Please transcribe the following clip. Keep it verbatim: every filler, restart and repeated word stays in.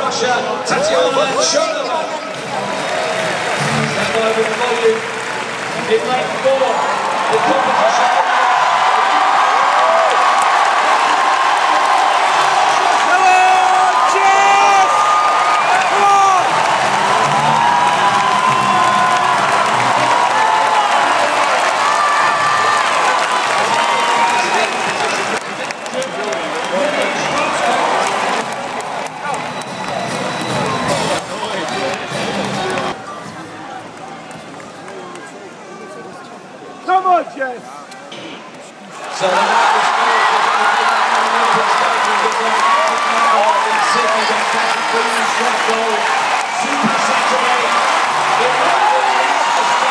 Russia, Tatiana Chornova. Stand by with the volume. In lane four, the competition. Come on, Jess! So the Sydney,